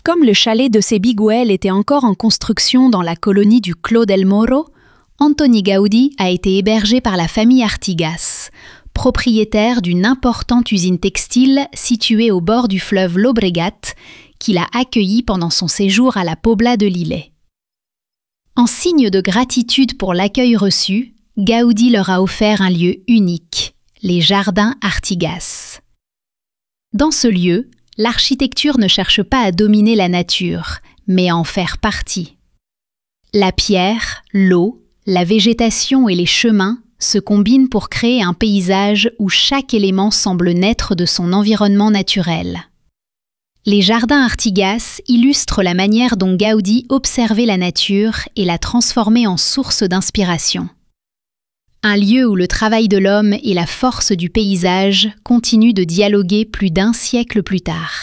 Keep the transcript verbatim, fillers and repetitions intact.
Comme le chalet de Cebiguel était encore en construction dans la colonie du Clos del Moro, Antoni Gaudí a été hébergé par la famille Artigas, propriétaire d'une importante usine textile située au bord du fleuve Llobregat, qu'il a accueilli pendant son séjour à la Pobla de Lillet. En signe de gratitude pour l'accueil reçu, Gaudí leur a offert un lieu unique, les Jardins Artigas. Dans ce lieu, l'architecture ne cherche pas à dominer la nature, mais à en faire partie. La pierre, l'eau, la végétation et les chemins se combinent pour créer un paysage où chaque élément semble naître de son environnement naturel. Les Jardins Artigas illustrent la manière dont Gaudí observait la nature et la transformait en source d'inspiration. Un lieu où le travail de l'homme et la force du paysage continuent de dialoguer plus d'un siècle plus tard.